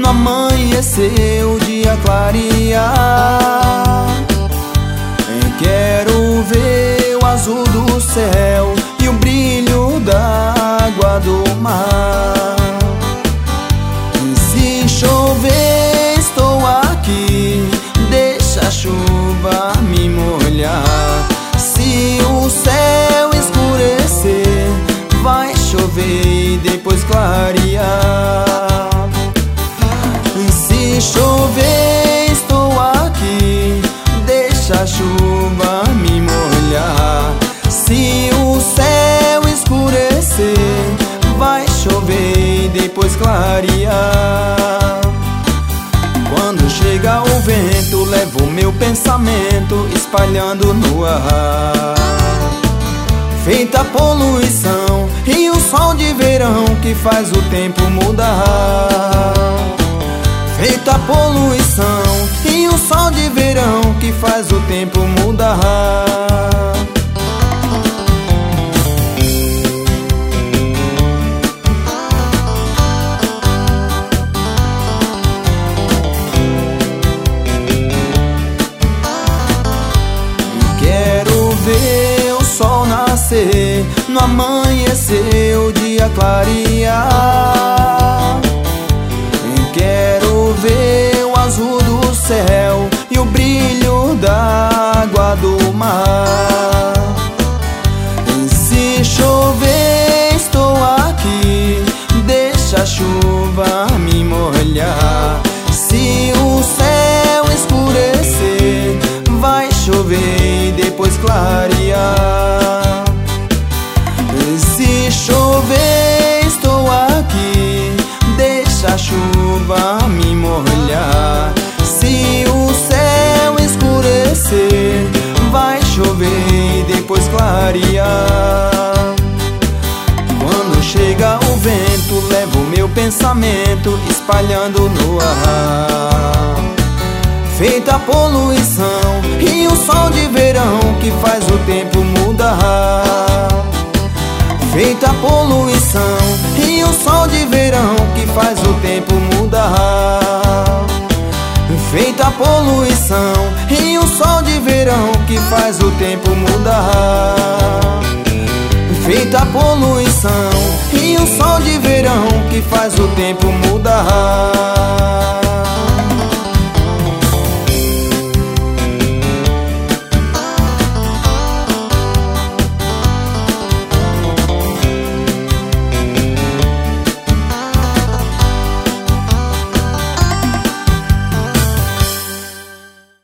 no amanhecer o dia clarear. Quero ver o azul do céu e o brilho da água do mar. Se chover, estou aqui, deixa a chuva me molhar. Se o céu escurecer, vai chover e depois clarear. Se chover, estou aqui, deixa a chuva me molhar. Se o céu escurecer, vai chover e depois clarear. Quando chega o vento, levo o meu pensamento espalhando no ar. Feita poluição e o sol de verão que faz o tempo mudar. Feita poluição e o sol de verão que faz o tempo mudar. Quero ver o sol nascer, no amanhecer o dia clarear. Quero ver o azul do céu e o brilho da água do mar. Se chover, estou aqui, deixa a chuva me molhar. Se o céu escurecer, vai chover e depois clarear. Se chover, estou aqui, deixa a chuva me molhar. Se o céu escurecer, vai chover e depois clarear. Quando chega o vento, levo o meu pensamento espalhando no ar. Feita poluição e o sol de verão que faz o tempo mudar. Feita poluição e o sol de verão que faz o tempo mudar. Feita poluição e o sol de verão que faz o tempo mudar. Feita poluição e o sol de verão que faz o tempo mudar.